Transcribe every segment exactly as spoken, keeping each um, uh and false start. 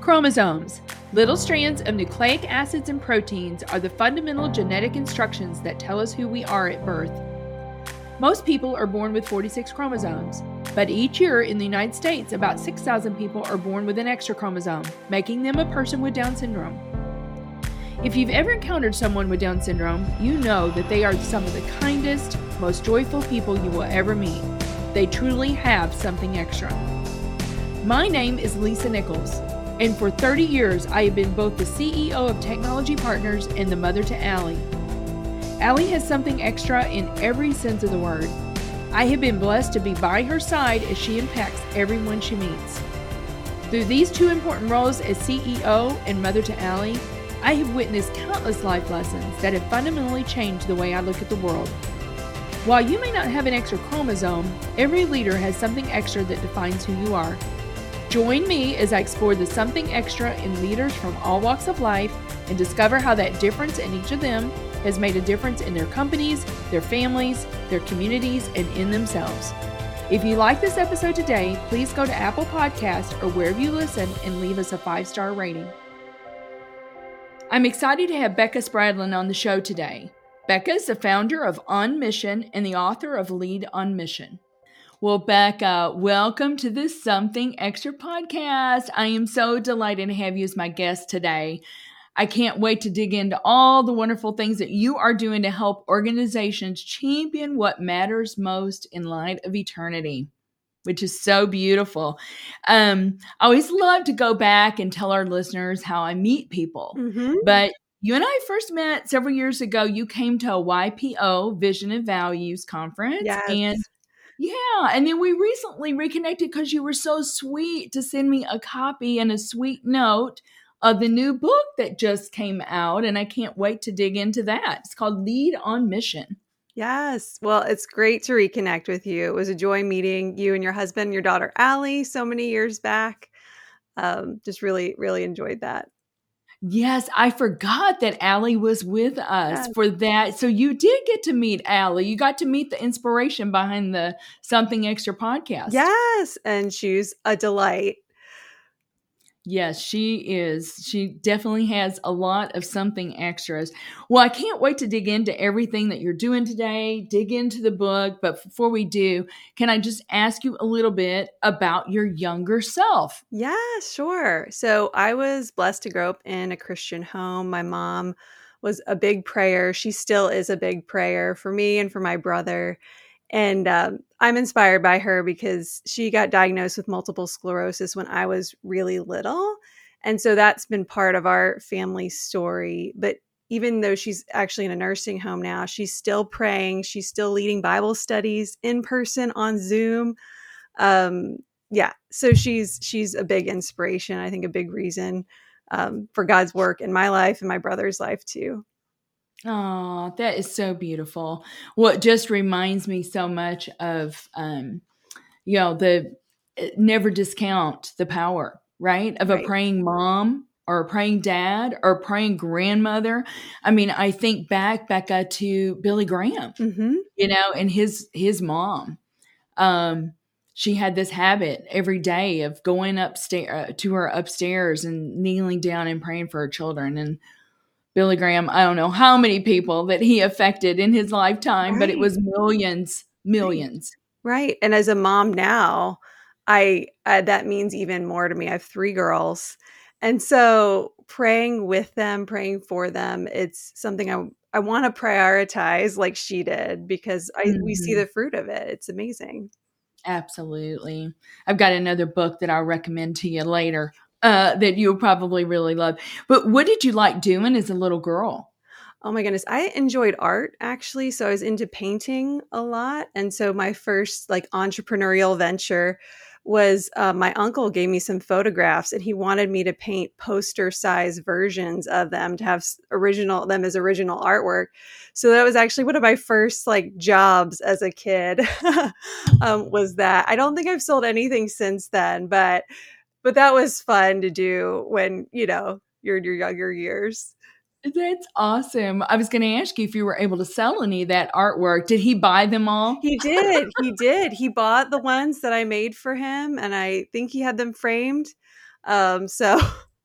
Chromosomes. Little strands of nucleic acids and proteins are the fundamental genetic instructions that tell us who we are at birth. Most people are born with forty-six chromosomes, but each year in the United States, about six thousand people are born with an extra chromosome, making them a person with Down syndrome. If you've ever encountered someone with Down syndrome, you know that they are some of the kindest, most joyful people you will ever meet. They truly have something extra. My name is Lisa Nichols, and for thirty years I have been both the C E O of Technology Partners and the mother to Allie. Allie has something extra in every sense of the word. I have been blessed to be by her side as she impacts everyone she meets. Through these two important roles as C E O and mother to Allie, I have witnessed countless life lessons that have fundamentally changed the way I look at the world. While you may not have an extra chromosome, every leader has something extra that defines who you are. Join me as I explore the something extra in leaders from all walks of life and discover how that difference in each of them has made a difference in their companies, their families, their communities, and in themselves. If you like this episode today, please go to Apple Podcasts or wherever you listen and leave us a five-star rating. I'm excited to have Becca Spradlin on the show today. Becca is the founder of On Mission and the author of Lead on Mission. Well, Becca, welcome to the Something Extra podcast. I am so delighted to have you as my guest today. I can't wait to dig into all the wonderful things that you are doing to help organizations champion what matters most in light of eternity, which is so beautiful. Um, I always love to go back and tell our listeners how I meet people. Mm-hmm. But you and I first met several years ago. You came to a Y P O, Vision and Values Conference. Yes. And yeah, and then we recently reconnected because you were so sweet to send me a copy and a sweet note of the new book that just came out. And I can't wait to dig into that. It's called Lead on Mission. Yes. Well, it's great to reconnect with you. It was a joy meeting you and your husband, your daughter, Allie, so many years back. Um, just really, really enjoyed that. Yes, I forgot that Allie was with us Yes. for that. So you did get to meet Allie. You got to meet the inspiration behind the Something Extra podcast. Yes. And she's a delight. Yes, she is. She definitely has a lot of something extras. Well, I can't wait to dig into everything that you're doing today, dig into the book. But before we do, can I just ask you a little bit about your younger self? Yeah, sure. So I was blessed to grow up in a Christian home. My mom was a big prayer. She still is a big prayer for me and for my brother. And um, I'm inspired by her because she got diagnosed with multiple sclerosis when I was really little. And so that's been part of our family story. But even though she's actually in a nursing home now, she's still praying. She's still leading Bible studies in person on Zoom. Um, yeah, so she's she's a big inspiration. I think a big reason um, for God's work in my life and my brother's life too. Oh, that is so beautiful. Well, it just reminds me so much of, um, you know, the never discount the power, right? Of Right. a praying mom or a praying dad or a praying grandmother. I mean, I think back, Becca, to Billy Graham, Mm-hmm. you know, and his, his mom. Um, she had this habit every day of going upstairs uh, to her upstairs and kneeling down and praying for her children. And Billy Graham, I don't know how many people that he affected in his lifetime, right. But it was millions, millions. Right. And as a mom now, I uh, that means even more to me. I have three girls. And so praying with them, praying for them, it's something I I want to prioritize like she did because I mm-hmm. we see the fruit of it. It's amazing. Absolutely. I've got another book that I'll recommend to you later. Uh, that you'll probably really love. But what did you like doing as a little girl? Oh my goodness. I enjoyed art actually. So I was into painting a lot. And so my first like entrepreneurial venture was uh, my uncle gave me some photographs and he wanted me to paint poster size versions of them to have original them as original artwork. So that was actually one of my first like jobs as a kid um, was that. I don't think I've sold anything since then, but But that was fun to do when, you know, you're in your younger years. That's awesome. I was going to ask you if you were able to sell any of that artwork. Did he buy them all? He did. He did. He bought the ones that I made for him, and I think he had them framed. Um, so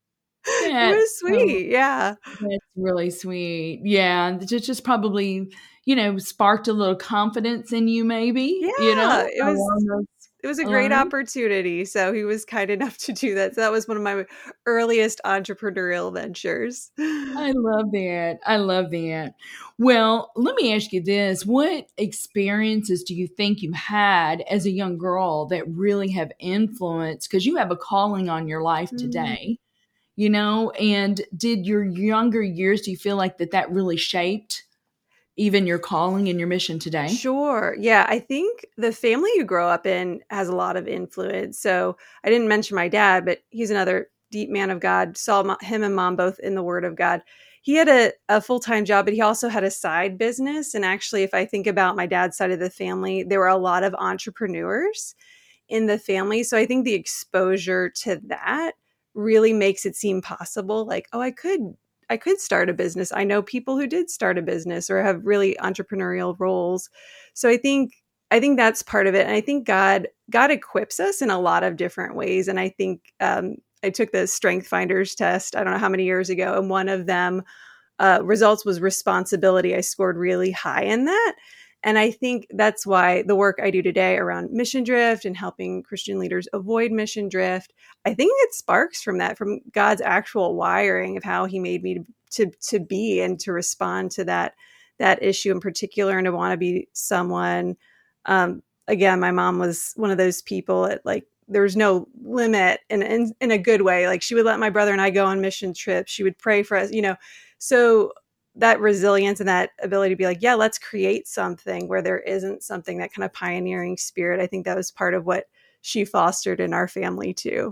It That's was so sweet. Yeah. that's really sweet. Yeah, and it just probably, you know, sparked a little confidence in you maybe, you Yeah, know, it was along those it was a great lines. opportunity, so he was kind enough to do that. So that was one of my earliest entrepreneurial ventures. I love that. I love that. Well, let me ask you this. What experiences do you think you had as a young girl that really have influenced? Because you have a calling on your life Mm. today, you know, and did your younger years, do you feel like that that really shaped even your calling and your mission today? Sure. Yeah, I think the family you grow up in has a lot of influence. So I didn't mention my dad, but he's another deep man of God. Saw mo- him and mom both in the Word of God. He had a, a full time job, but he also had a side business. And actually, if I think about my dad's side of the family, there were a lot of entrepreneurs in the family. So I think the exposure to that really makes it seem possible. Like, oh, I could I could start a business. I know people who did start a business or have really entrepreneurial roles. So I think I think that's part of it. And I think God God equips us in a lot of different ways. And I think um, I took the Strength Finders test, I don't know how many years ago, and one of them uh, results was responsibility. I scored really high in that. And I think that's why the work I do today around mission drift and helping Christian leaders avoid mission drift, I think it sparks from that, from God's actual wiring of how he made me to, to, to be and to respond to that, that issue in particular, and to want to be someone. Um, again, my mom was one of those people at like, there was no limit in, in, in a good way. Like she would let my brother and I go on mission trips. She would pray for us, you know, so that resilience and that ability to be like, yeah, let's create something where there isn't something, that kind of pioneering spirit. I think that was part of what she fostered in our family too.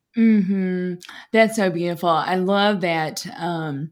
Hmm. That's so beautiful. I love that. Um,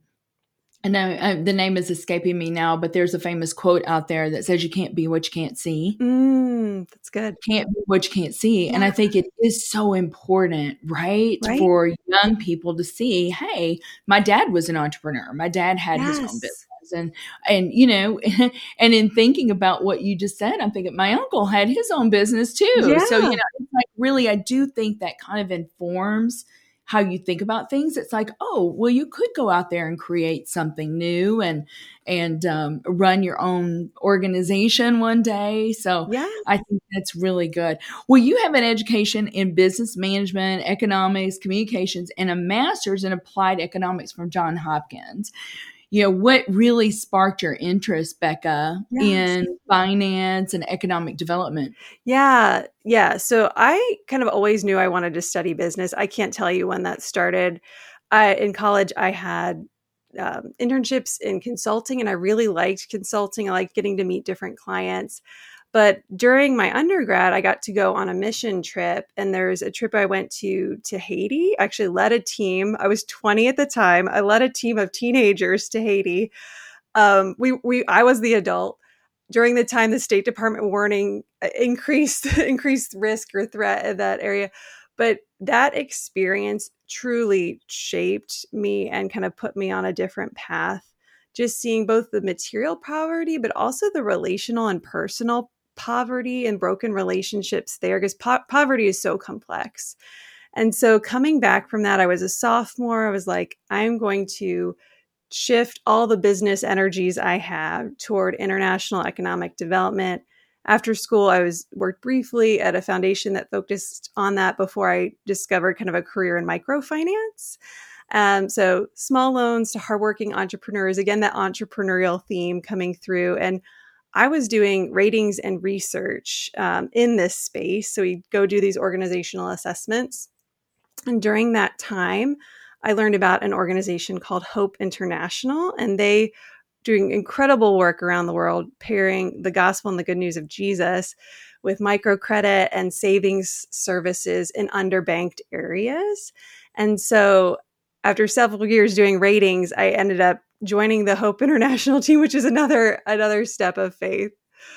I know uh, the name is escaping me now, but there's a famous quote out there that says, "You can't be what you can't see." Mm, that's good. Can't be what you can't see. And Yeah. I think it is so important, right, Right. for young people to see, hey, my dad was an entrepreneur. My dad had his own business. Yes. And, and, you know, and in thinking about what you just said, I'm thinking my uncle had his own business too. So, you Yeah. know, it's like really, I do think that kind of informs how you think about things. It's like, oh, well, you could go out there and create something new and, and um, run your own organization one day. So Yeah. I think that's really good. Well, you have an education in business management, economics, communications, and a master's in applied economics from Johns Hopkins. You know, what really sparked your interest, Becca, Yes. in finance and economic development? Yeah. Yeah. So I kind of always knew I wanted to study business. I can't tell you when that started. I, in college, I had um, internships in consulting, and I really liked consulting. I liked getting to meet different clients. But during my undergrad, I got to go on a mission trip, and there's a trip I went to to Haiti. I actually led a team. I was twenty at the time. I led a team of teenagers to Haiti. Um, we we I was the adult. During the time the State Department warning uh, increased increased risk or threat in that area. But that experience truly shaped me and kind of put me on a different path. Just seeing both the material poverty, but also the relational and personal poverty and broken relationships there, because po- poverty is so complex. And so coming back from that, I was a sophomore. I was like, I'm going to shift all the business energies I have toward international economic development. After school, I was worked briefly at a foundation that focused on that before I discovered kind of a career in microfinance. Um, so small loans to hardworking entrepreneurs, again, that entrepreneurial theme coming through. And I was doing ratings and research um, in this space. So we go do these organizational assessments. And during that time, I learned about an organization called Hope International, and they doing incredible work around the world, pairing the gospel and the good news of Jesus with microcredit and savings services in underbanked areas. And so after several years doing ratings, I ended up joining the Hope International team, which is another another step of faith.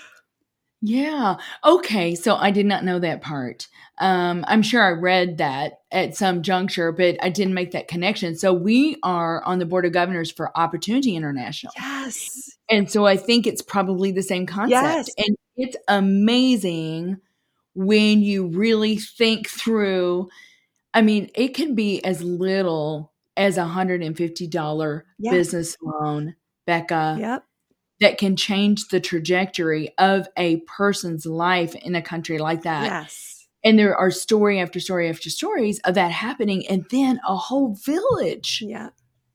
Yeah. Okay. So I did not know that part. Um, I'm sure I read that at some juncture, but I didn't make that connection. So we are on the board of governors for Opportunity International. Yes. And so I think it's probably the same concept. Yes. And it's amazing when you really think through. I mean, it can be as little as a one hundred fifty dollars Yes. business loan, Becca, Yep. that can change the trajectory of a person's life in a country like that. Yes. And there are story after story after stories of that happening. And then a whole village Yeah.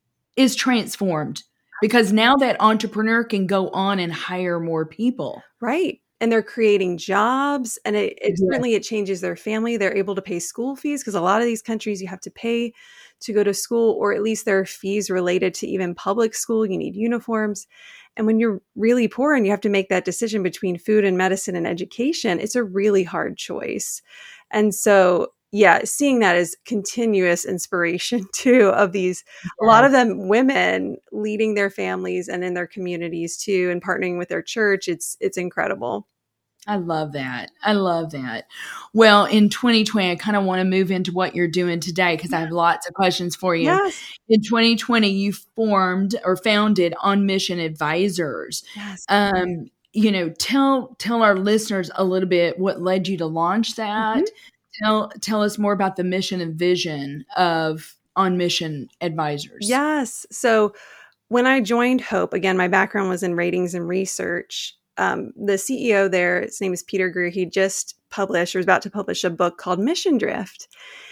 is transformed because now that entrepreneur can go on and hire more people. Right. And they're creating jobs, and it, it Yeah. certainly it changes their family. They're able to pay school fees because a lot of these countries you have to pay to go to school, or at least there are fees related to even public school. You need uniforms. And when you're really poor and you have to make that decision between food and medicine and education, it's a really hard choice. And so, yeah, seeing that as continuous inspiration too of these, Yeah. a lot of them women leading their families and in their communities too, and partnering with their church. It's, it's incredible. I love that. I love that. Well, in twenty twenty, I kind of want to move into what you're doing today because I have lots of questions for you. Yes. In twenty twenty, you formed or founded On Mission Advisors. Yes. Um, you know, tell tell our listeners a little bit what led you to launch that. Mm-hmm. Tell tell us more about the mission and vision of On Mission Advisors. Yes. So when I joined Hope, again, my background was in ratings and research. Um, the C E O there, his name is Peter Greer. He just published or was about to publish a book called Mission Drift.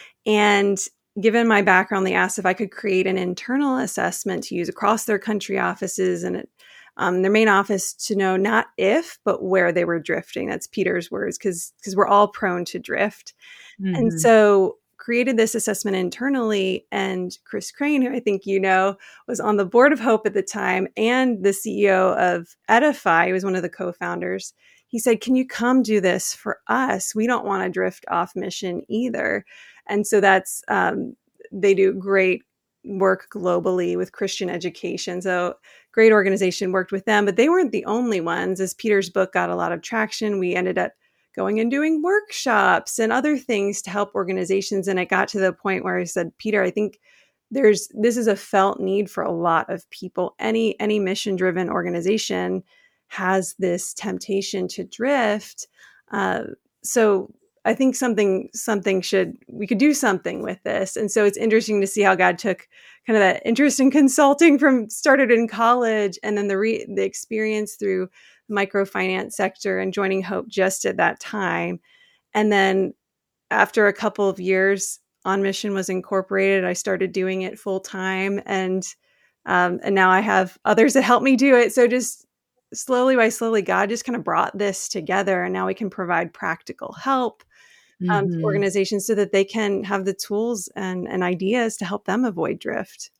And given my background, they asked if I could create an internal assessment to use across their country offices and um, their main office to know not if, but where they were drifting. That's Peter's words, because because we're all prone to drift. Mm-hmm. And so created this assessment internally, and Chris Crane, who I think you know, was on the board of Hope at the time and the C E O of Edify, he was one of the co-founders. He said, can you come do this for us? We don't want to drift off mission either. And so that's, um, they do great work globally with Christian education. So great organization, worked with them, but they weren't the only ones. As Peter's book got a lot of traction, we ended up going and doing workshops and other things to help organizations. And it got to the point where I said, Peter, I think there's, this is a felt need for a lot of people. Any, any mission driven organization has this temptation to drift. Uh, so I think something, something should, we could do something with this. And so it's interesting to see how God took kind of that interest in consulting from started in college and then the re, the experience through microfinance sector and joining Hope just at that time. And then after a couple of years, On Mission was incorporated. I started doing it full time, and um, and now I have others that help me do it. So just slowly by slowly, God just kind of brought this together, and now we can provide practical help um, mm-hmm. to organizations so that they can have the tools and, and ideas to help them avoid drift.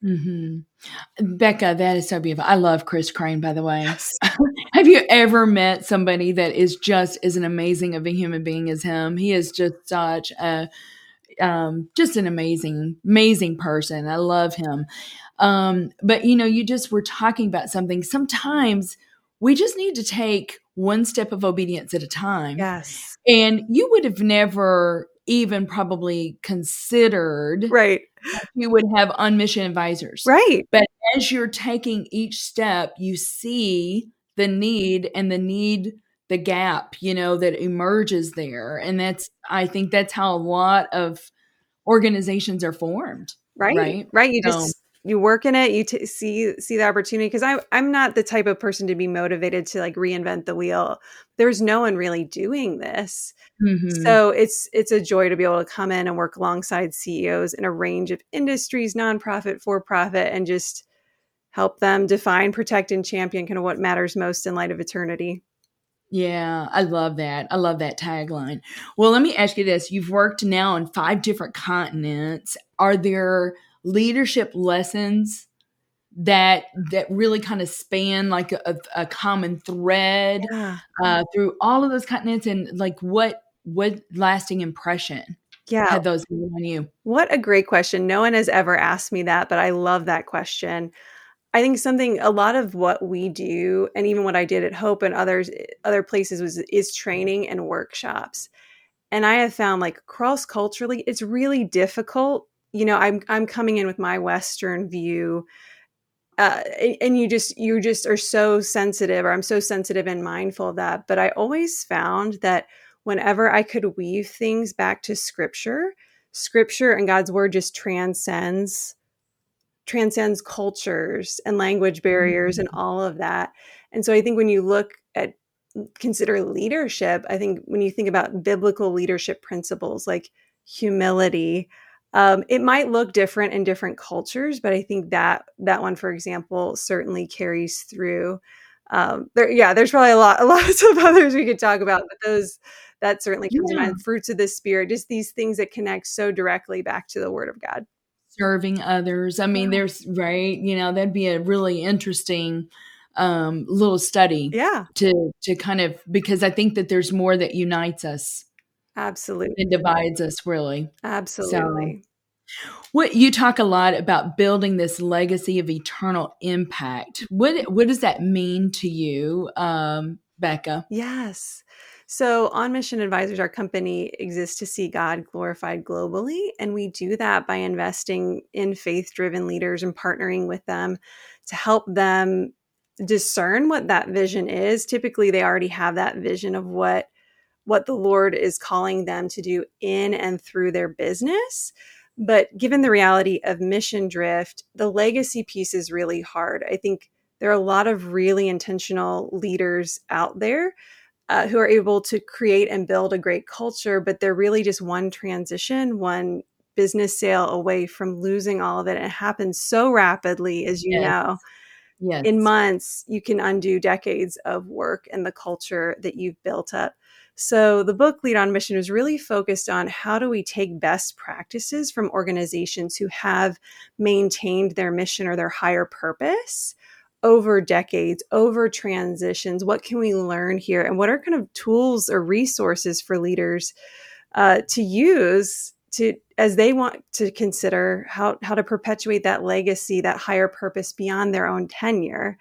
Mm-hmm. Becca, that is so beautiful. I love Chris Crane, by the way. Yes. Have you ever met somebody that is just as an amazing of a human being as him? He is just such a, um, just an amazing, amazing person. I love him. Um, but you know, you just were talking about something. Sometimes we just need to take one step of obedience at a time. Yes. And you would have never even probably considered right. you would have On Mission Advisors. Right. But as you're taking each step, you see the need and the need, the gap, you know, that emerges there. And that's, I think that's how a lot of organizations are formed. Right. Right. Right. You so, just, you work in it, you t- see, see the opportunity. Cause I, I'm not the type of person to be motivated to like reinvent the wheel. There's no one really doing this. Mm-hmm. So it's, it's a joy to be able to come in and work alongside C E Os in a range of industries, nonprofit, for profit, and just help them define, protect, and champion kind of what matters most in light of eternity. Yeah, I love that. I love that tagline. Well, let me ask you this. You've worked now on five different continents. Are there leadership lessons that that really kind of span like a, a common thread yeah. uh, through all of those continents? And like what what lasting impression yeah. had those on you? What a great question. No one has ever asked me that, but I love that question. I think something, a lot of what we do, and even what I did at Hope and others, other places was, is training and workshops. And I have found like cross culturally, it's really difficult. You know, I'm, I'm coming in with my Western view, uh, and you just, you just are so sensitive, or I'm so sensitive and mindful of that. But I always found that whenever I could weave things back to scripture, scripture and God's word just transcends transcends cultures and language barriers and all of that. And so I think when you look at consider leadership, I think when you think about biblical leadership principles like humility, um, it might look different in different cultures, but I think that that one, for example, certainly carries through. Um, there, yeah, there's probably a lot, a lot of others we could talk about, but those that certainly comes Yeah. to mind. Fruits of the Spirit, just these things that connect so directly back to the Word of God. Serving others. I mean, Yeah. there's right. You know, that'd be a really interesting um, little study. Yeah, To to kind of because I think that there's more that unites us absolutely, than divides us, really. So. absolutely. What you talk a lot about building this legacy of eternal impact. What what does that mean to you, um, Becca? Yes. So, On Mission Advisors, our company exists to see God glorified globally. And we do that by investing in faith driven leaders and partnering with them to help them discern what that vision is. Typically, they already have that vision of what, what the Lord is calling them to do in and through their business. But given the reality of mission drift, the legacy piece is really hard. I think there are a lot of really intentional leaders out there uh, who are able to create and build a great culture, but they're really just one transition, one business sale away from losing all of it. And it happens so rapidly, as you Yes. know. Yes. In months, you can undo decades of work and the culture that you've built up. So the book Lead on Mission is really focused on how do we take best practices from organizations who have maintained their mission or their higher purpose over decades, over transitions. What can we learn here? And what are kind of tools or resources for leaders uh, to use to as they want to consider how, how to perpetuate that legacy, that higher purpose beyond their own tenure?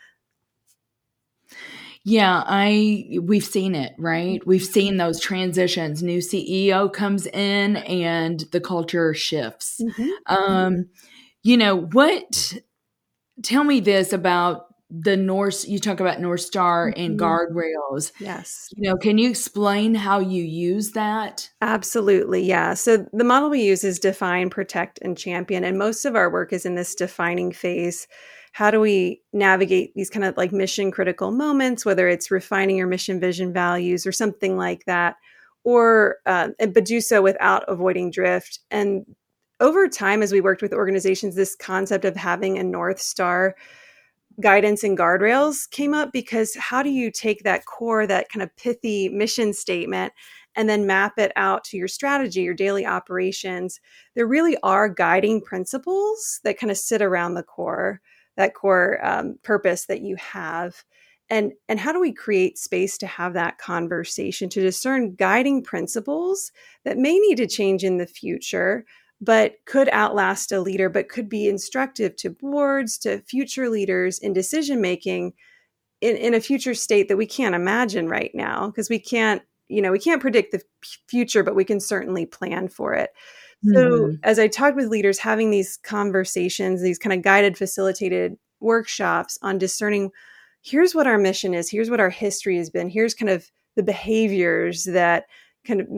Yeah, I we've seen it, right? We've seen those transitions. New C E O comes in and the culture shifts. Mm-hmm. Um, you know, what tell me this about the North you talk about North Star and Mm-hmm. guardrails. Yes. You know, can you explain how you use that? Absolutely. Yeah. So the model we use is define, protect, and champion. And most of our work is in this defining phase. How do we navigate these kind of like mission critical moments, whether it's refining your mission, vision, values, or something like that, or, uh, but do so without avoiding drift. And over time, as we worked with organizations, this concept of having a North Star guidance and guardrails came up, because how do you take that core, that kind of pithy mission statement, and then map it out to your strategy, your daily operations? There really are guiding principles that kind of sit around the core, that core um, purpose that you have. And, and how do we create space to have that conversation, to discern guiding principles that may need to change in the future, but could outlast a leader, but could be instructive to boards, to future leaders in decision-making in, in a future state that we can't imagine right now, because we can't, you know, we can't predict the future, but we can certainly plan for it. So Mhm. as I talked with leaders, having these conversations, these kind of guided, facilitated workshops on discerning, here's what our mission is, here's what our history has been, here's kind of the behaviors that kind of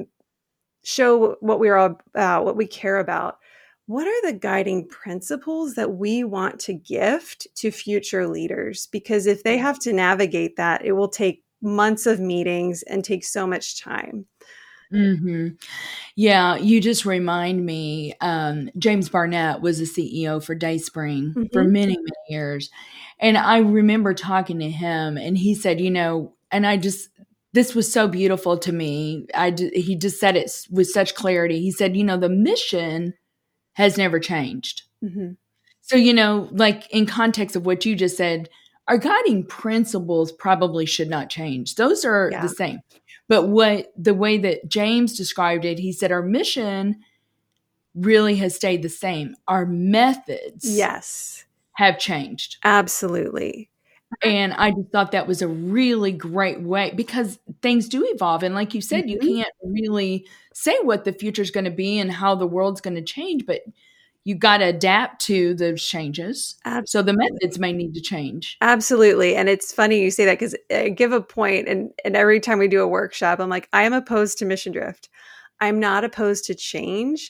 show what we're all about, what we care about. What are the guiding principles that we want to gift to future leaders? Because if they have to navigate that, it will take months of meetings and take so much time. Hmm. Yeah, you just remind me. Um, James Barnett was the C E O for Dayspring Mm-hmm. for many, many years. And I remember talking to him, and he said, you know, and I just, this was so beautiful to me. I, he just said it with such clarity. He said, you know, the mission has never changed. Mm-hmm. So, you know, like in context of what you just said, our guiding principles probably should not change. Those are Yeah. the same. But what the way that James described it, he said our mission really has stayed the same. Our methods Yes, have changed. absolutely. And I just thought that was a really great way, because things do evolve. And like you said, you Mm-hmm. can't really say what the future is going to be and how the world's going to change, but you got to adapt to those changes. Absolutely. So the methods may need to change. Absolutely. And it's funny you say that, because I give a point, and, and every time we do a workshop, I'm like, I am opposed to mission drift. I'm not opposed to change.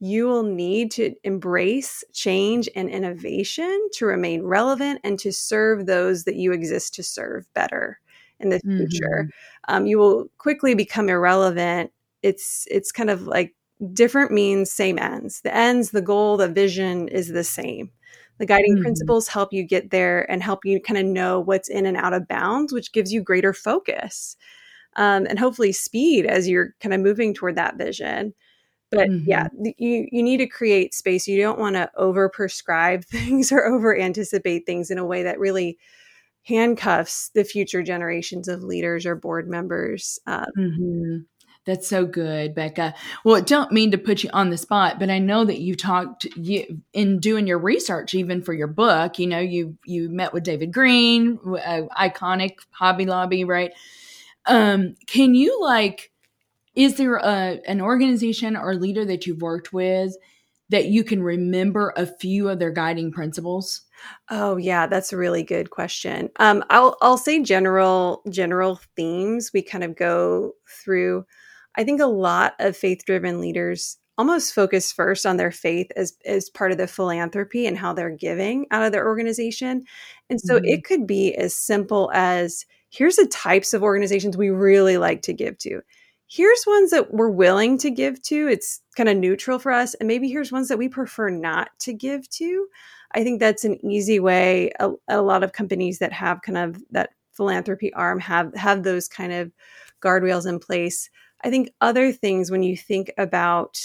you will need to embrace change and innovation to remain relevant and to serve those that you exist to serve better in the future. Mm-hmm. Um, you will quickly become irrelevant. It's it's kind of like different means same ends. The ends, the goal, the vision is the same. The guiding Mm-hmm. principles help you get there and help you kind of know what's in and out of bounds, which gives you greater focus um, and hopefully speed as you're kind of moving toward that vision. But Mm-hmm. yeah, you you need to create space. You don't want to over prescribe things or over anticipate things in a way that really handcuffs the future generations of leaders or board members. Uh, Mm-hmm. That's so good, Becca. Well, I don't mean to put you on the spot, but I know that you talked you, in doing your research, even for your book. You know, you you met with David Green, uh, iconic Hobby Lobby, right? Um, can you like? Is there a, an organization or leader that you've worked with that you can remember a few of their guiding principles? Oh yeah, that's a really good question. Um, I'll I'll say general general themes we kind of go through. I think a lot of faith-driven leaders almost focus first on their faith as as part of the philanthropy and how they're giving out of their organization. And so Mm-hmm. it could be as simple as here's the types of organizations we really like to give to. Here's ones that we're willing to give to. It's kind of neutral for us. And maybe here's ones that we prefer not to give to. I think that's an easy way. A, a lot of companies that have kind of that philanthropy arm have have those kind of guardrails in place. I think other things when you think about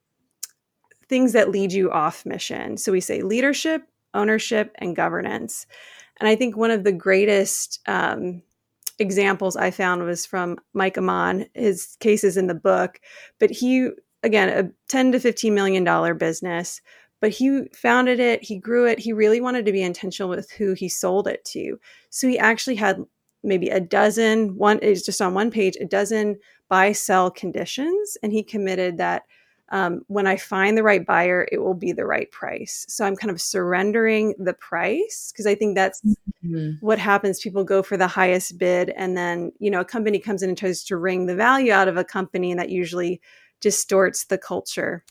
things that lead you off mission. So we say leadership, ownership, and governance. And I think one of the greatest um, examples I found was from Mike Amon. His case is in the book, but he, again, a ten to fifteen million dollar business, but he founded it, he grew it, he really wanted to be intentional with who he sold it to. So he actually had maybe a dozen, one is just on one page, a dozen buy sell conditions. And he committed that um, when I find the right buyer, it will be the right price. So I'm kind of surrendering the price because I think that's Mm-hmm. what happens. People go for the highest bid, and then, you know, a company comes in and tries to wring the value out of a company, and that usually distorts the culture.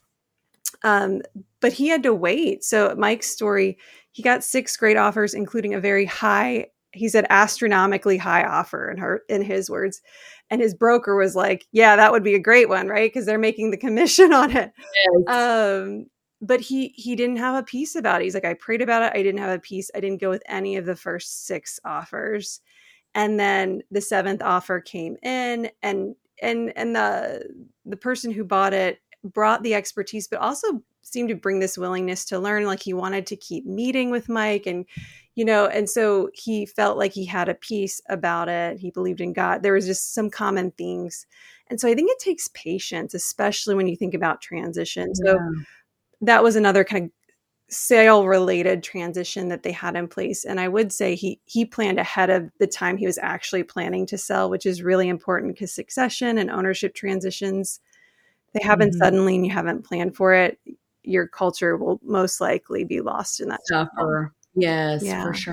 Um, but he had to wait. So Mike's story, he got six great offers, including a very high, he said astronomically high offer in her, in his words. And his broker was like, yeah, that would be a great one, right? Because they're making the commission on it. Yes. Um, but he he didn't have a piece about it. He's like, I prayed about it. I didn't have a piece. I didn't go with any of the first six offers. And then the seventh offer came in, and and and the the person who bought it brought the expertise, but also seemed to bring this willingness to learn. Like he wanted to keep meeting with Mike, and you know, and so he felt like he had a piece about it. He believed in God. There was just some common themes. And so I think it takes patience, especially when you think about transition. So Yeah. that was another kind of sale related transition that they had in place. And I would say he he planned ahead of the time he was actually planning to sell, which is really important because succession and ownership transitions, they happen Mm-hmm. suddenly and you haven't planned for it. Your culture will most likely be lost in that shuffle. Suffer. Yes, Yeah. for sure.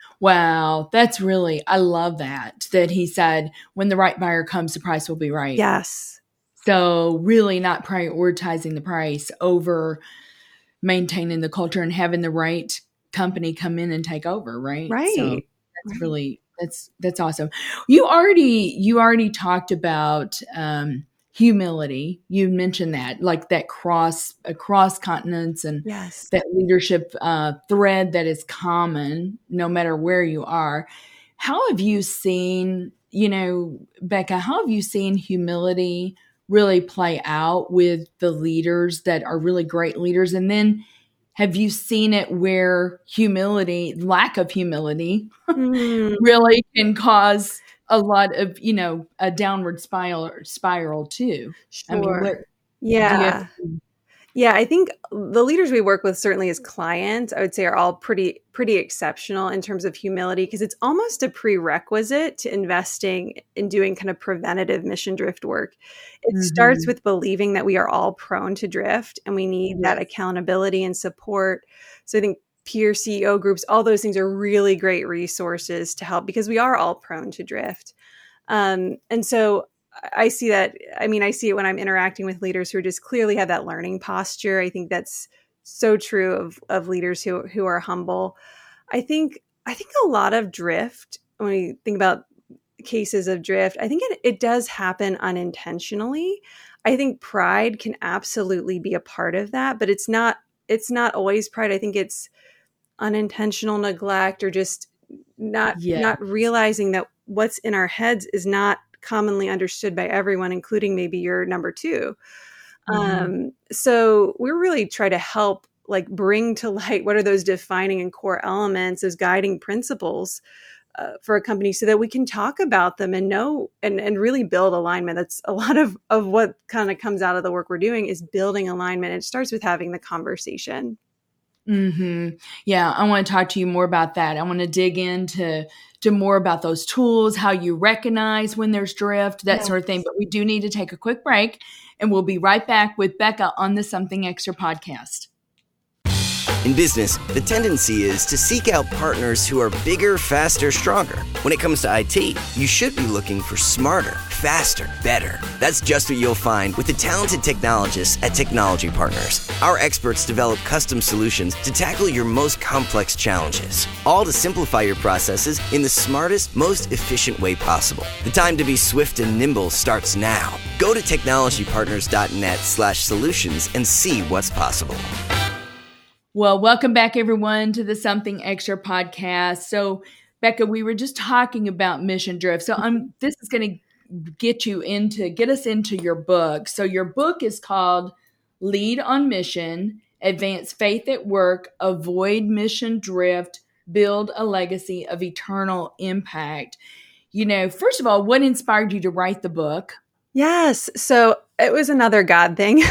Wow, that's really, I love that, that he said, when the right buyer comes, the price will be right. Yes. So really not prioritizing the price over maintaining the culture and having the right company come in and take over, right? So Right. that's Right. really, that's, that's awesome. You already, you already talked about, um, humility. You mentioned that, like that cross across continents and Yes. that leadership uh, thread that is common no matter where you are. How have you seen, you know, Becca, how have you seen humility really play out with the leaders that are really great leaders? And then have you seen it where humility, lack of humility, Mm, really can cause a lot of, you know, a downward spiral spiral too? I mean, sure. what do you have? Yeah. Yeah, I think the leaders we work with, certainly as clients, I would say are all pretty pretty exceptional in terms of humility because it's almost a prerequisite to investing in doing kind of preventative mission drift work. It starts Mhm. with believing that we are all prone to drift and we need that Yes. accountability and support. So I think peer C E O groups, all those things are really great resources to help because we are all prone to drift. Um, and so I see that. I mean, I see it when I'm interacting with leaders who just clearly have that learning posture. I think that's so true of, of leaders who, who are humble. I think, I think a lot of drift, when we think about cases of drift, I think it, it does happen unintentionally. I think pride can absolutely be a part of that, but it's not, it's not always pride. I think it's unintentional neglect or just not, Yeah. not realizing that what's in our heads is not commonly understood by everyone, including maybe your number two. Mhm. Um, so we really try to help like bring to light what are those defining and core elements, those guiding principles uh, for a company so that we can talk about them and know and, and really build alignment. That's a lot of, of what kind of comes out of the work we're doing is building alignment. It starts with having the conversation. Mm-hmm. Yeah, I want to talk to you more about that. I want to dig into to more about those tools, how you recognize when there's drift, that Yes. sort of thing. But we do need to take a quick break, and we'll be right back with Becca on the Something Extra podcast. In business, the tendency is to seek out partners who are bigger, faster, stronger. When it comes to I T, you should be looking for smarter, faster, better. That's just what you'll find with the talented technologists at Technology Partners. Our experts develop custom solutions to tackle your most complex challenges, all to simplify your processes in the smartest, most efficient way possible. The time to be swift and nimble starts now. Go to technologypartners.net slash solutions and see what's possible. Well, welcome back, everyone, to the Something Extra podcast. So, Becca, we were just talking about mission drift. So, I'm. This is going to get you into, get us into your book. So, your book is called Lead on Mission, Advance Faith at Work, Avoid Mission Drift, Build a Legacy of Eternal Impact. You know, first of all, what inspired you to write the book? Yes. So it was another God thing.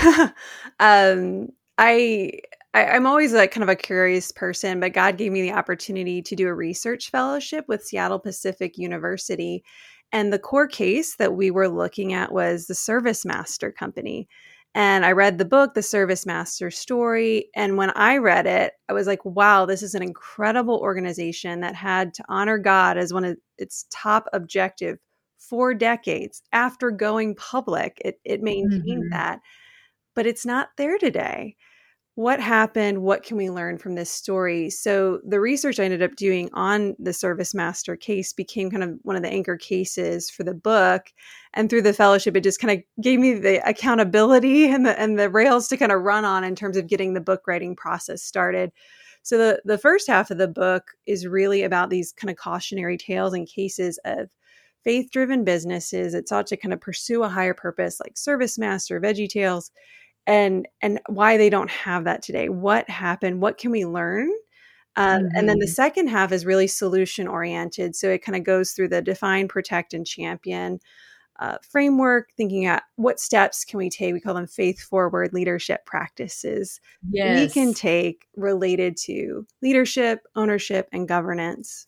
um, I, I, I'm always like kind of a curious person, but God gave me the opportunity to do a research fellowship with Seattle Pacific University. And the core case that we were looking at was the Service Master Company. And I read the book, The Service Master Story. And when I read it, I was like, wow, this is an incredible organization that had to honor God as one of its top objective for decades. After going public, it, it maintained Mhm. that, but it's not there today. What happened? What can we learn from this story? So the research I ended up doing on the Service Master case became kind of one of the anchor cases for the book. And through the fellowship, it just kind of gave me the accountability and the and the rails to kind of run on in terms of getting the book writing process started. So the, the first half of the book is really about these kind of cautionary tales and cases of faith-driven businesses that sought to kind of pursue a higher purpose like Service Master, VeggieTales, and and why they don't have that today. What happened? What can we learn? Um, and then the Mhm. second half is really solution oriented. So it kind of goes through the define, protect, and champion uh, framework, thinking at what steps can we take? We call them faith forward leadership practices we can Yes. take related to leadership, ownership, and governance.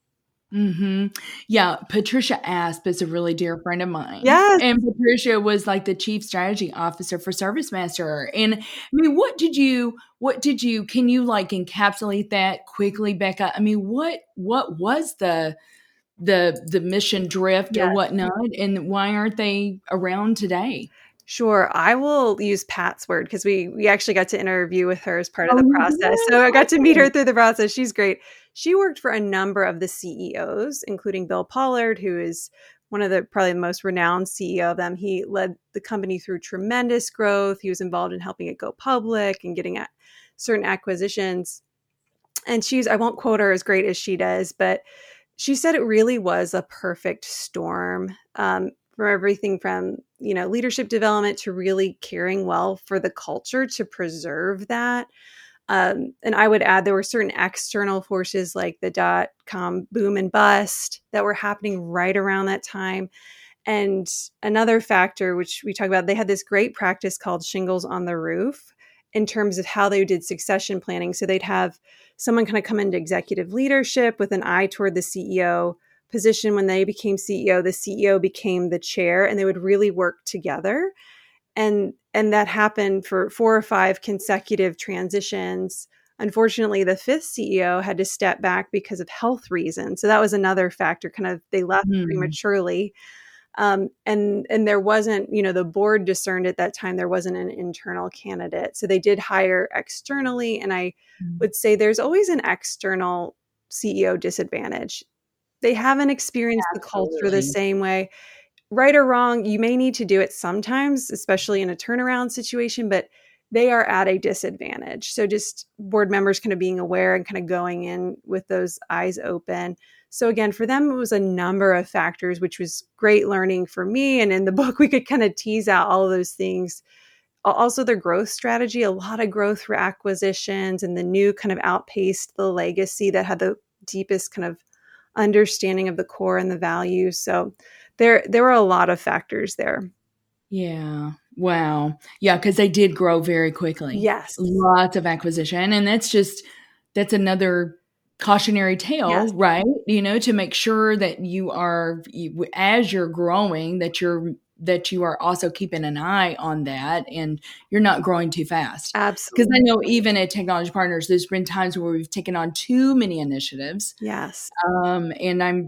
Mm-hmm. Yeah, Patricia Asp is a really dear friend of mine. Yes. And Patricia was like the chief strategy officer for Service Master. And I mean, what did you, what did you, can you like encapsulate that quickly, Becca? I mean, what, what was the, the, the mission drift or Yes. whatnot? And why aren't they around today? Sure. I will use Pat's word because we we actually got to interview with her as part of Oh, the you process. did? So I got to meet her Okay. through the process. She's great. She worked for a number of the C E Os, including Bill Pollard, who is one of the probably the most renowned C E O of them. He led the company through tremendous growth. He was involved in helping it go public and getting at certain acquisitions. And she's, I won't quote her as great as she does, but she said it really was a perfect storm. Um, for everything from, you know, leadership development to really caring well for the culture to preserve that. Um, and I would add there were certain external forces like the dot com boom and bust that were happening right around that time. And another factor, which we talk about, they had this great practice called shingles on the roof in terms of how they did succession planning. So they'd have someone kind of come into executive leadership with an eye toward the C E O position. When they became C E O, the C E O became the chair, and they would really work together. And and that happened for four or five consecutive transitions. Unfortunately, the fifth C E O had to step back because of health reasons. So that was another factor. Kind of they left Hmm. prematurely. Um, and and there wasn't, you know, the board discerned at that time there wasn't an internal candidate. So they did hire externally. And I would say there's always an external C E O disadvantage. They haven't experienced the culture the Absolutely. same way. Right or wrong, you may need to do it sometimes, especially in a turnaround situation, but they are at a disadvantage. So just board members kind of being aware and kind of going in with those eyes open. So again, for them, it was a number of factors, which was great learning for me. And in the book, we could kind of tease out all of those things. Also, their growth strategy, a lot of growth through acquisitions, and the new kind of outpaced the legacy that had the deepest kind of understanding of the core and the values. So there, there were a lot of factors there. Yeah. Wow. Yeah, because they did grow very quickly. Yes. Lots of acquisition. And that's just, that's another cautionary tale, Yes. right? You know, to make sure that you are, you, as you're growing, that you're, that you are also keeping an eye on that and you're not growing too fast. Absolutely. Because I know even at Technology Partners, there's been times where we've taken on too many initiatives. Yes. Um, and I'm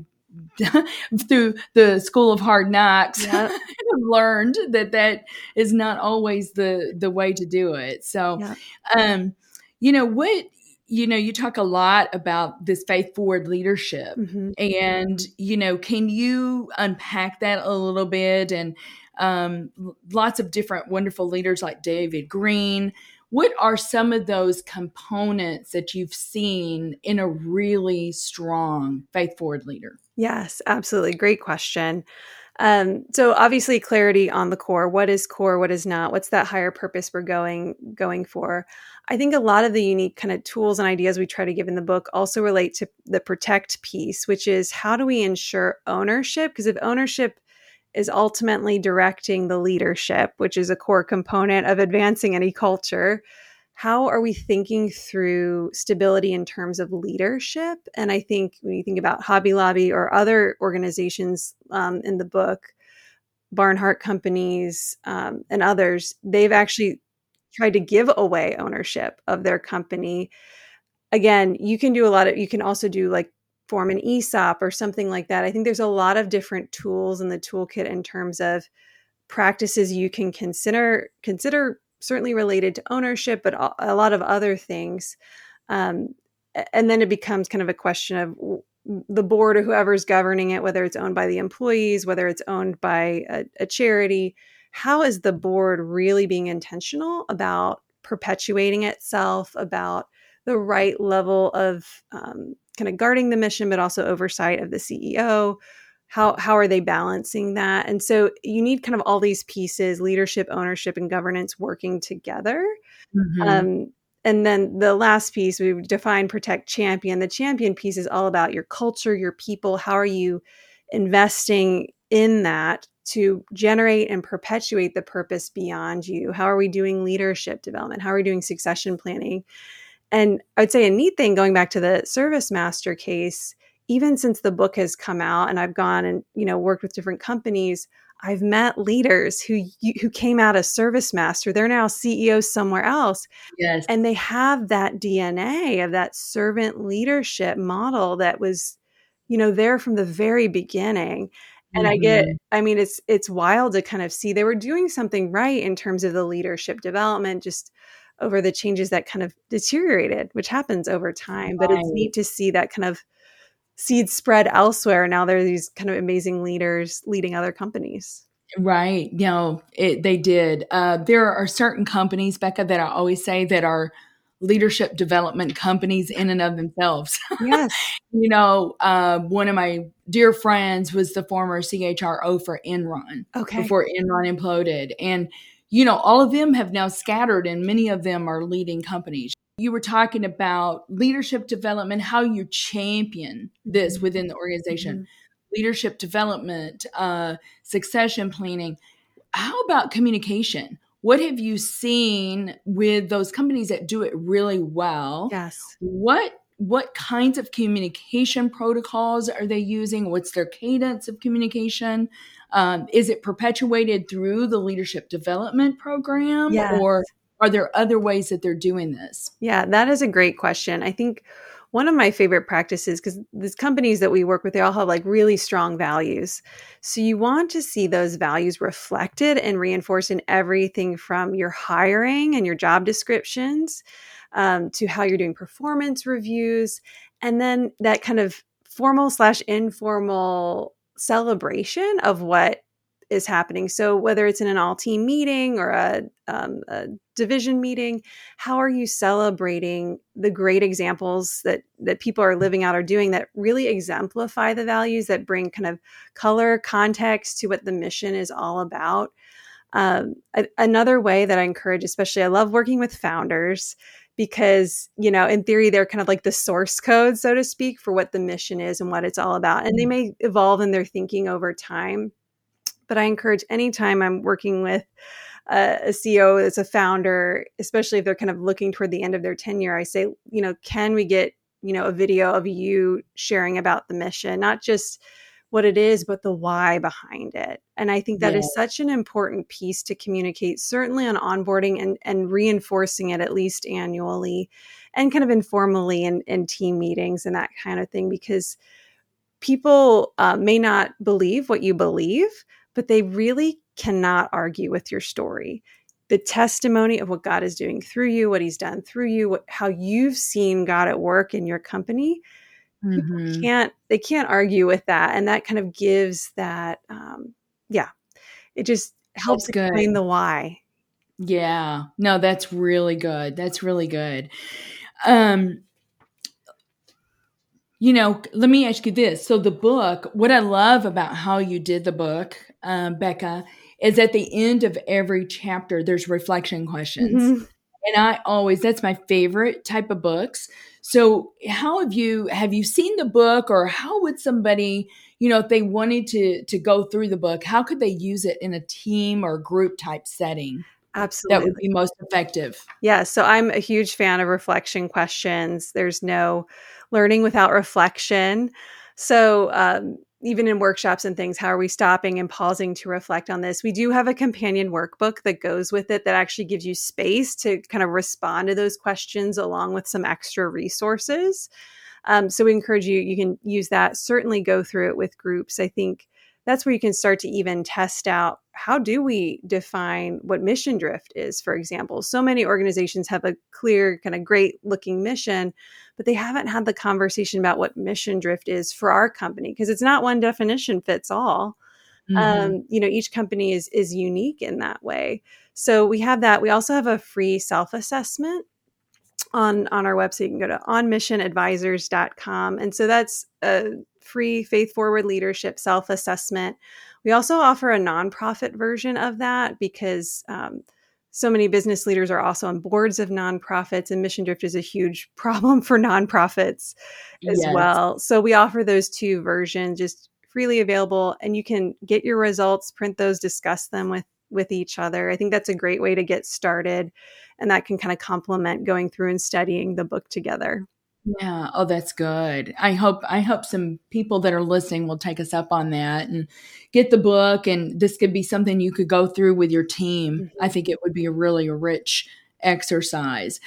through the school of hard knocks, Yep. I've learned that that is not always the the way to do it. So, Yep. um, you know what, you know, you talk a lot about this faith forward leadership, Mm-hmm. and you know, can you unpack that a little bit? And um, lots of different wonderful leaders like David Green. What are some of those components that you've seen in a really strong faith forward leader? Yes, absolutely. Great question. Um, so obviously clarity on the core. What is core? What is not? What's that higher purpose we're going going for? I think a lot of the unique kind of tools and ideas we try to give in the book also relate to the protect piece, which is how do we ensure ownership? Because if ownership is ultimately directing the leadership, which is a core component of advancing any culture, how are we thinking through stability in terms of leadership? And I think when you think about Hobby Lobby or other organizations um, in the book, Barnhart Companies um, and others, they've actually tried to give away ownership of their company. Again, you can do a lot of, you can also do like form an E S O P or something like that. I think there's a lot of different tools in the toolkit in terms of practices you can consider, consider certainly related to ownership, but a lot of other things. Um, and then it becomes kind of a question of the board or whoever's governing it, whether it's owned by the employees, whether it's owned by a, a charity. How is the board really being intentional about perpetuating itself, about the right level of um, kind of guarding the mission, but also oversight of the C E O? How how are they balancing that? And so you need kind of all these pieces, leadership, ownership, and governance working together. Mm-hmm. Um, and then the last piece, we define, protect, champion. The champion piece is all about your culture, your people. How are you investing in that to generate and perpetuate the purpose beyond you? How are we doing leadership development? How are we doing succession planning? And I would say a neat thing, going back to the Service Master case, even since the book has come out and I've gone and, you know, worked with different companies, I've met leaders who who came out as Service Master. They're now C E Os somewhere else. Yes. And they have that D N A of that servant leadership model that was, you know, there from the very beginning. And Mm-hmm. I get, I mean, it's it's wild to kind of see they were doing something right in terms of the leadership development, just over the changes that kind of deteriorated, which happens over time. But it's Right. neat to see that kind of seeds spread elsewhere. Now there are these kind of amazing leaders leading other companies. Right. You know, it, they did. Uh, there are certain companies, Becca, that I always say that are leadership development companies in and of themselves. Yes. You know, uh, one of my dear friends was the former C H R O for Enron Okay. before Enron imploded. And, you know, all of them have now scattered and many of them are leading companies. You were talking about leadership development, how you champion this within the organization, mm-hmm. leadership development, uh, succession planning. How about communication? What have you seen with those companies that do it really well? Yes. What what kinds of communication protocols are they using? What's their cadence of communication? Um, is it perpetuated through the leadership development program, yes. or are there other ways that they're doing this? Yeah, that is a great question. I think one of my favorite practices, because these companies that we work with, they all have like really strong values. So you want to see those values reflected and reinforced in everything from your hiring and your job descriptions um, to how you're doing performance reviews. And then that kind of formal slash informal celebration of what is happening. So whether it's in an all team meeting or a, um, a division meeting, how are you celebrating the great examples that that people are living out or doing that really exemplify the values, that bring kind of color, context to what the mission is all about? Um, a, another way that I encourage, especially I love working with founders, because, you know, in theory, they're kind of like the source code, so to speak, for what the mission is and what it's all about. And they may evolve in their thinking over time. But I encourage anytime I'm working with a, a C E O that's a founder, especially if they're kind of looking toward the end of their tenure, I say, you know, can we get, you know, a video of you sharing about the mission, not just what it is, but the why behind it. And I think that Yeah. is such an important piece to communicate, certainly on onboarding and, and reinforcing it at least annually and kind of informally in, in team meetings and that kind of thing, because people uh, may not believe what you believe, but they really cannot argue with your story. The testimony of what God is doing through you, what he's done through you, what, how you've seen God at work in your company, people Mhm. can't, they can't argue with that. And that kind of gives that, um, yeah, it just helps That's good. explain the why. Yeah. No, that's really good. That's really good. Um, you know, let me ask you this. So the book, what I love about how you did the book, um, Becca, is at the end of every chapter, there's reflection questions. Mm-hmm. And I always, that's my favorite type of books. So how have you, have you seen the book, or how would somebody, you know, if they wanted to, to go through the book, how could they use it in a team or group type setting Absolutely. that would be most effective? Yeah. So I'm a huge fan of reflection questions. There's no learning without reflection. So um, even in workshops and things, how are we stopping and pausing to reflect on this? We do have a companion workbook that goes with it that actually gives you space to kind of respond to those questions along with some extra resources. Um, so we encourage you, you can use that, certainly go through it with groups. I think that's where you can start to even test out, how do we define what mission drift is, for example. So many organizations have a clear, kind of great looking mission, but they haven't had the conversation about what mission drift is for our company, because it's not one definition fits all. Mm-hmm. Um, you know, each company is is unique in that way. So we have that. We also have a free self-assessment on on our website. You can go to on mission advisors dot com. And so that's a free faith forward leadership self-assessment. We also offer a nonprofit version of that, because um, so many business leaders are also on boards of nonprofits, and mission drift is a huge problem for nonprofits as Yes. well. So we offer those two versions, just freely available, and you can get your results, print those, discuss them with with each other. I think that's a great way to get started, and that can kind of complement going through and studying the book together. Yeah. Oh, that's good. I hope, I hope some people that are listening will take us up on that and get the book. And this could be something you could go through with your team. Mm-hmm. I think it would be a really rich exercise.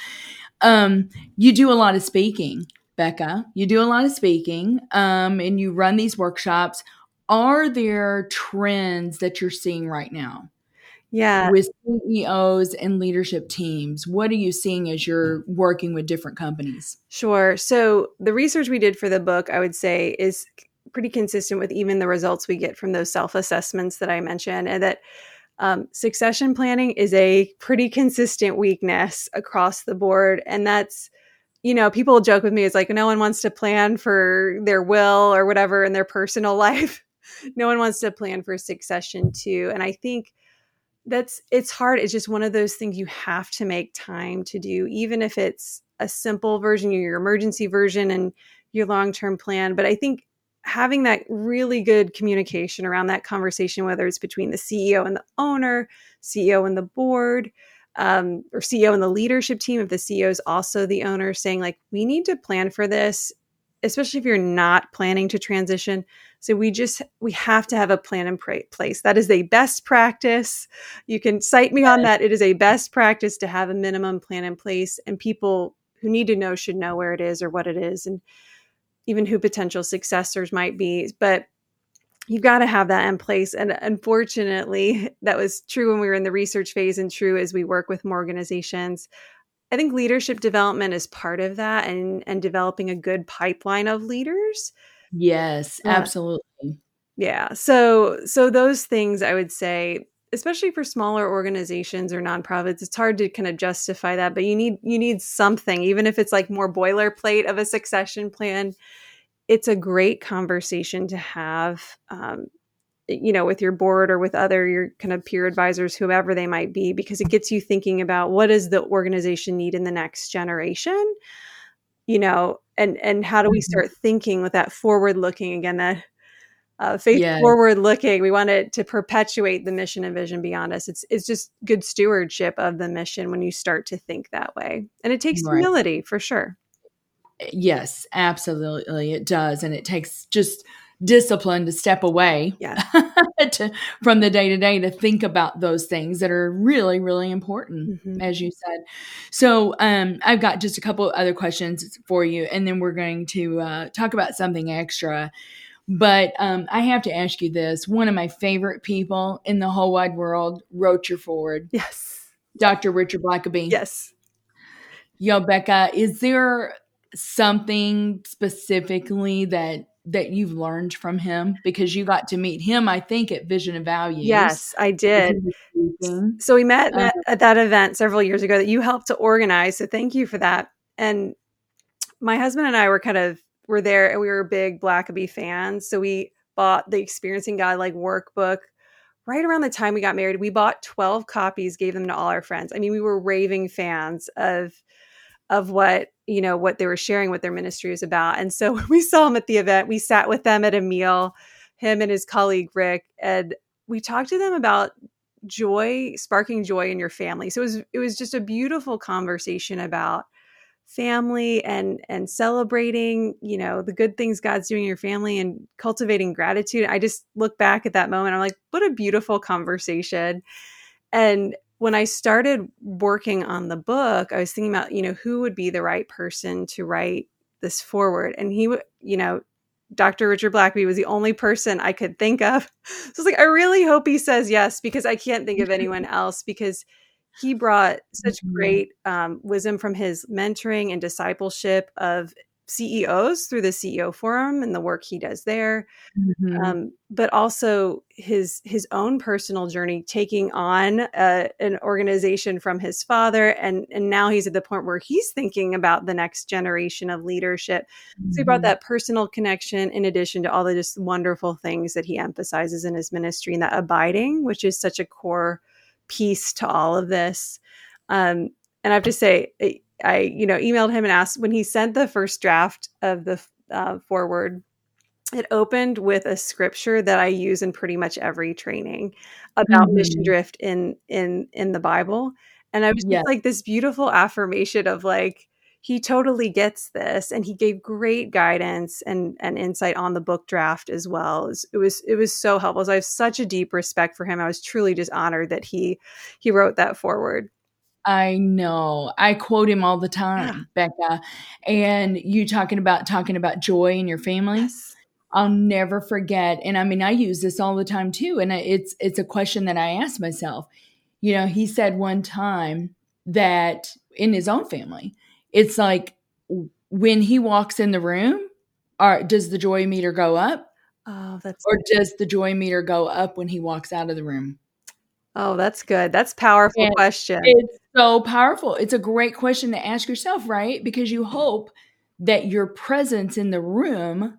Um, you do a lot of speaking, Becca. You do a lot of speaking, um, and you run these workshops. Are there trends that you're seeing right now? Yeah. With C E Os and leadership teams, what are you seeing as you're working with different companies? Sure. So the research we did for the book, I would say, is pretty consistent with even the results we get from those self-assessments that I mentioned, and that um, succession planning is a pretty consistent weakness across the board. And that's, you know, people joke with me, it's like, no one wants to plan for their will or whatever in their personal life. No one wants to plan for succession too. And I think that's, it's hard. It's just one of those things you have to make time to do, even if it's a simple version, your emergency version and your long-term plan. But I think having that really good communication around that conversation, whether it's between the C E O and the owner, C E O and the board, um, or C E O and the leadership team, if the C E O is also the owner, saying like, we need to plan for this, especially if you're not planning to transition. So we just, we have to have a plan in place. That is a best practice. You can cite me on that. It is a best practice to have a minimum plan in place. And people who need to know should know where it is or what it is, and even who potential successors might be. But you've got to have that in place. And unfortunately, that was true when we were in the research phase and true as we work with more organizations. I think leadership development is part of that, and, and developing a good pipeline of leaders. Yes, Uh, absolutely. yeah. So, so those things I would say, especially for smaller organizations or nonprofits, it's hard to kind of justify that, but you need, you need something, even if it's like more boilerplate of a succession plan. It's a great conversation to have, um, you know, with your board or with other, your kind of peer advisors, whoever they might be, because it gets you thinking about what does the organization need in the next generation, you know, and, and how do we start thinking with that forward looking, again, that uh, faith Yes. forward looking. We want it to perpetuate the mission and vision beyond us. It's, it's just good stewardship of the mission when you start to think that way. And it takes Right. humility for sure. Yes, absolutely. It does. And it takes just discipline to step away Yeah. to, from the day to day to think about those things that are really, really important, Mm-hmm. as you said. So um, I've got just a couple of other questions for you, and then we're going to uh, talk about something extra. But um, I have to ask you this. One of my favorite people in the whole wide world wrote your forward, Yes. Doctor Richard Blackaby. Yes. Yo, Becca, is there something specifically that that you've learned from him? Because you got to meet him, I think, at Vision and Values. Yes, I did. So we met Um, at that event several years ago that you helped to organize. So thank you for that. And my husband and I were kind of, were there, and we were big Blackaby fans. So we bought the Experiencing God like workbook right around the time we got married. We bought twelve copies, gave them to all our friends. I mean, we were raving fans of of what, you know, what they were sharing, what their ministry was about. And so when we saw him at the event, we sat with them at a meal, him and his colleague, Rick, and we talked to them about joy, sparking joy in your family. So it was, it was just a beautiful conversation about family and, and celebrating, you know, the good things God's doing in your family and cultivating gratitude. I just look back at that moment. I'm like, what a beautiful conversation. And when I started working on the book, I was thinking about, you know, who would be the right person to write this forward. And he would, you know, Doctor Richard Blackaby was the only person I could think of. So I was like, I really hope he says yes, because I can't think of anyone else, because he brought such great um, wisdom from his mentoring and discipleship of C E Os through the C E O Forum and the work he does there. mm-hmm. Um, but also his his own personal journey, taking on uh, an organization from his father, and and now he's at the point where he's thinking about the next generation of leadership. Mm-hmm. So he brought that personal connection in addition to all the just wonderful things that he emphasizes in his ministry, and that abiding, which is such a core piece to all of this. Um, and I have to say, I you know emailed him and asked when he sent the first draft of the uh, forward. It opened with a scripture that I use in pretty much every training about mm-hmm. mission drift in, in, in the Bible. And I was just yes. like this beautiful affirmation of like, he totally gets this. And he gave great guidance and, and insight on the book draft as well. It was, it was, it was so helpful. So I have such a deep respect for him. I was truly just honored that he, he wrote that forward. I know. I quote him all the time, yeah. Becca. And you talking about, talking about joy in your family. Yes. I'll never forget. And I mean, I use this all the time too. And it's, it's a question that I ask myself. You know, he said one time that in his own family, it's like when he walks in the room, or does the joy meter go up? Oh, that's or does the joy meter go up when he walks out of the room? Oh, that's good. That's a powerful and question. It's so powerful. It's a great question to ask yourself, right? Because you hope that your presence in the room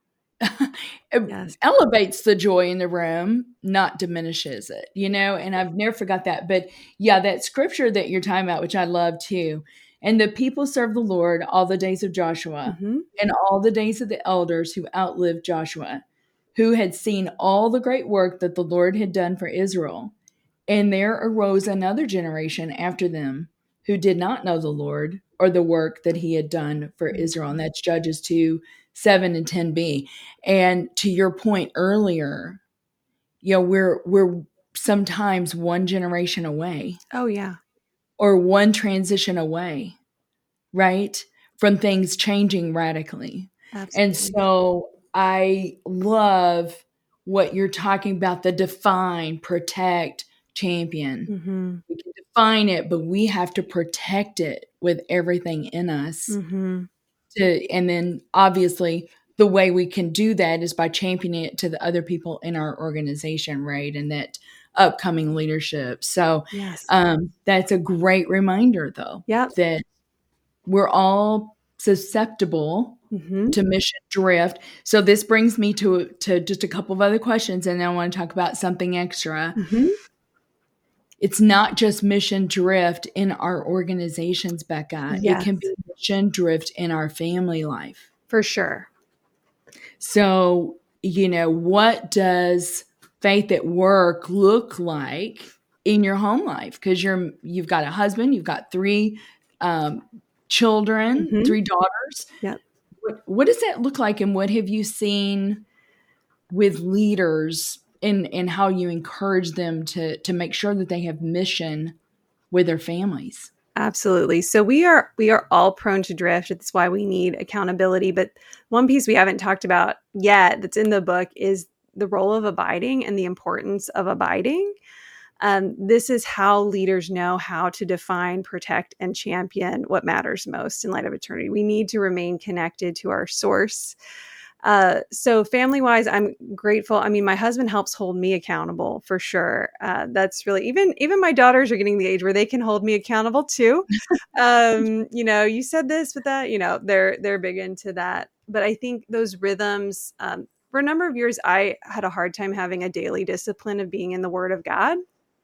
yes. elevates the joy in the room, not diminishes it, you know? And I've never forgot that. But yeah, that scripture that you're talking about, which I love too. And the people served the Lord all the days of Joshua mm-hmm. and all the days of the elders who outlived Joshua, who had seen all the great work that the Lord had done for Israel. And there arose another generation after them who did not know the Lord or the work that he had done for Israel. And that's Judges two, seven and ten b. And to your point earlier, you know, we're, we're sometimes one generation away. Oh yeah. Or one transition away right? From things changing radically. Absolutely. And so I love what you're talking about, the define, protect, champion. Mm-hmm. We can define it, but we have to protect it with everything in us. Mm-hmm. To, and then obviously the way we can do that is by championing it to the other people in our organization, right? And that upcoming leadership. So Yes. um, that's a great reminder, though, Yep. that we're all susceptible Mm-hmm. to mission drift. So this brings me to to just a couple of other questions, and then I want to talk about something extra. Mm-hmm. It's not just mission drift in our organizations, Becca. Yes. It can be mission drift in our family life. For sure. So, you know, what does faith at work look like in your home life? Because you're you've got a husband, you've got three um, children, Mm-hmm. three daughters. Yep. What, what does that look like, and what have you seen with leaders in in how you encourage them to to make sure that they have mission with their families? Absolutely. So we are we are all prone to drift. It's why we need accountability. But one piece we haven't talked about yet that's in the book is the role of abiding and the importance of abiding. Um, this is how leaders know how to define, protect, and champion what matters most in light of eternity. We need to remain connected to our source. Uh, so family-wise, I'm grateful. I mean, my husband helps hold me accountable for sure. Uh, that's really, even, even my daughters are getting the age where they can hold me accountable too. um, you know, you said this, but that, you know, they're, they're big into that. But I think those rhythms, um, for a number of years, I had a hard time having a daily discipline of being in the Word of God.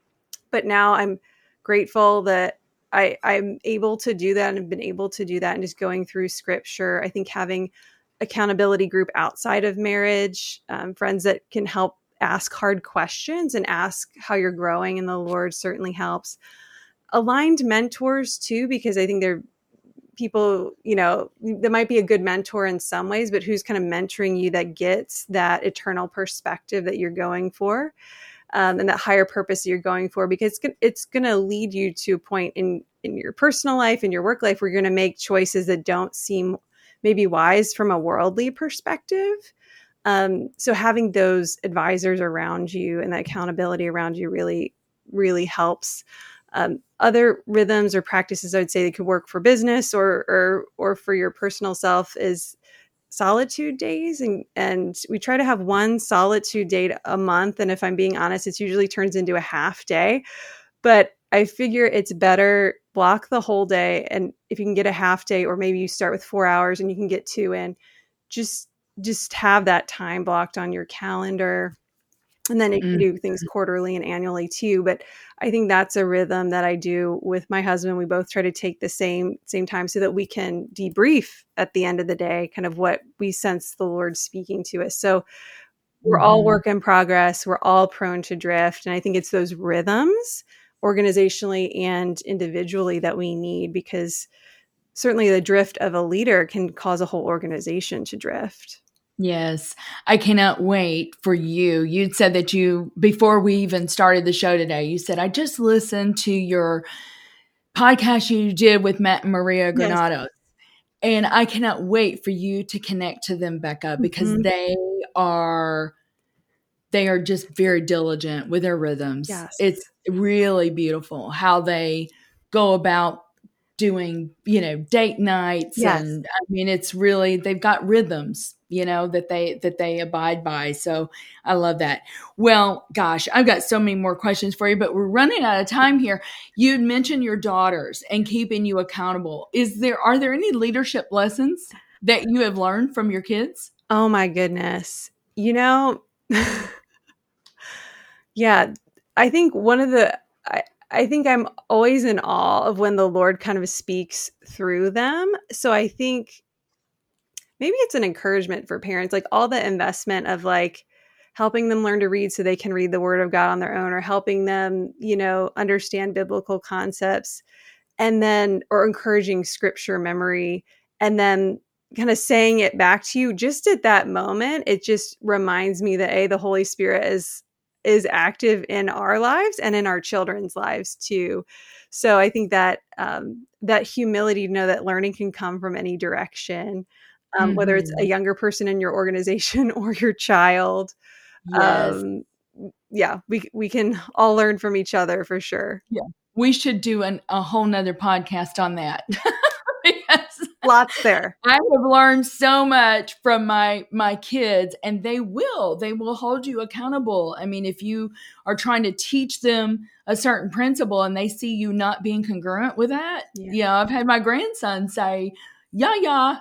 But now I'm grateful that I, I'm able to do that and have been able to do that, and just going through scripture. I think having accountability group outside of marriage, um, friends that can help ask hard questions and ask how you're growing in the Lord certainly helps. Aligned mentors too, because I think they're people, you know, there might be a good mentor in some ways, but who's kind of mentoring you that gets that eternal perspective that you're going for. Um, and that higher purpose that you're going for, because it's, it's going to lead you to a point in, in your personal life, in your work life, where you're going to make choices that don't seem maybe wise from a worldly perspective. Um, so having those advisors around you and that accountability around you really, really helps. Um, other rhythms or practices I would say that could work for business or, or, or for your personal self is solitude days. And, and we try to have one solitude day a month. And if I'm being honest, it usually turns into a half day, but I figure it's better block the whole day. And if you can get a half day, or maybe you start with four hours and you can get two in, just, just have that time blocked on your calendar. And then you can do things quarterly and annually too. But I think that's a rhythm that I do with my husband. We both try to take the same same time so that we can debrief at the end of the day, kind of what we sense the Lord speaking to us. So we're mm-hmm. all work in progress. We're all prone to drift. And I think it's those rhythms organizationally and individually that we need, because certainly the drift of a leader can cause a whole organization to drift. Yes, I cannot wait for you. You'd said that you, before we even started the show today, you said, I just listened to your podcast you did with Matt and Maria Granados. Yes. And I cannot wait for you to connect to them, Becca, because mm-hmm. they are, they are just very diligent with their rhythms. Yes. It's really beautiful how they go about doing, you know, date nights. Yes. And I mean, it's really, they've got rhythms, you know, that they, that they abide by. So I love that. Well, gosh, I've got so many more questions for you, but we're running out of time here. You'd mentioned your daughters and keeping you accountable. Is there, are there any leadership lessons that you have learned from your kids? Oh my goodness. You know, yeah, I think one of the, I, I think I'm always in awe of when the Lord kind of speaks through them. So I think maybe it's an encouragement for parents, like all the investment of like helping them learn to read so they can read the Word of God on their own, or helping them, you know, understand biblical concepts, and then, or encouraging scripture memory, and then kind of saying it back to you just at that moment. It just reminds me that A, the Holy Spirit is is active in our lives and in our children's lives too. So I think that um, that humility to know that learning can come from any direction, um, mm-hmm. whether it's a younger person in your organization or your child. Yes. Um, yeah, we we can all learn from each other for sure. Yeah, we should do an, a whole nother podcast on that. Because lots there. I have learned so much from my my kids, and they will they will hold you accountable. I mean, if you are trying to teach them a certain principle and they see you not being congruent with that, yeah, you know, I've had my grandson say, "Yeah, yeah."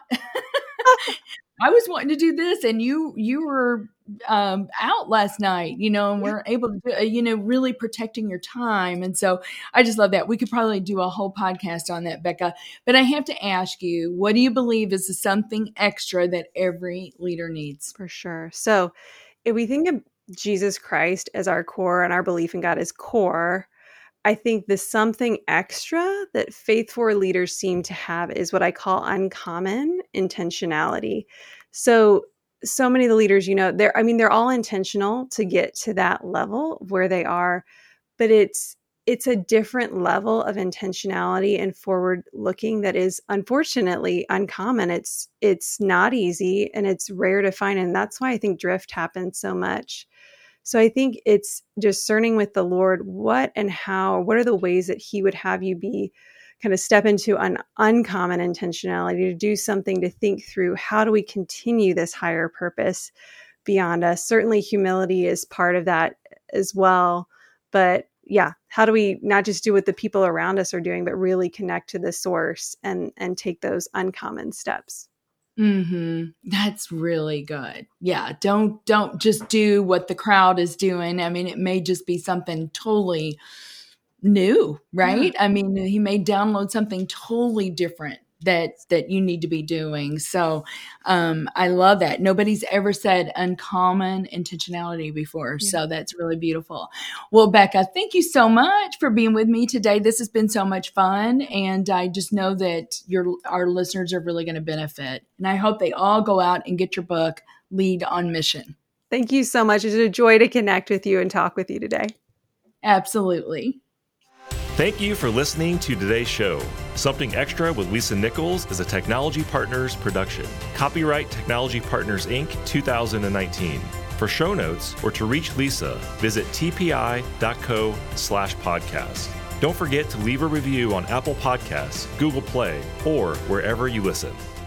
I was wanting to do this, and you you were um, out last night, you know, and yeah. we're able to, do, you know, really protecting your time. And so I just love that. We could probably do a whole podcast on that, Becca. But I have to ask you, what do you believe is something extra that every leader needs? For sure. So if we think of Jesus Christ as our core and our belief in God as core, I think the something extra that faithful leaders seem to have is what I call uncommon intentionality. So, so many of the leaders, you know, they're, I mean, they're all intentional to get to that level where they are, but it's, it's a different level of intentionality and forward looking that is unfortunately uncommon. It's, it's not easy and it's rare to find. And that's why I think drift happens so much. So I think it's discerning with the Lord what and how, what are the ways that he would have you be kind of step into an uncommon intentionality to do something, to think through how do we continue this higher purpose beyond us. Certainly humility is part of that as well. But yeah, how do we not just do what the people around us are doing, but really connect to the source and, and take those uncommon steps? Mm-hmm. That's really good. Yeah. Don't, don't just do what the crowd is doing. I mean, it may just be something totally new, right? Yeah. I mean, he may download something totally different that, that you need to be doing. So, um, I love that. Nobody's ever said uncommon intentionality before. Yeah. So that's really beautiful. Well, Becca, thank you so much for being with me today. This has been so much fun. And I just know that your, our listeners are really going to benefit. And I hope they all go out and get your book, Lead on Mission. Thank you so much. It's a joy to connect with you and talk with you today. Absolutely. Thank you for listening to today's show. Something Extra with Lisa Nichols is a Technology Partners production. Copyright Technology Partners, Incorporated two thousand nineteen. For show notes or to reach Lisa, visit tpi.co slash podcast. Don't forget to leave a review on Apple Podcasts, Google Play, or wherever you listen.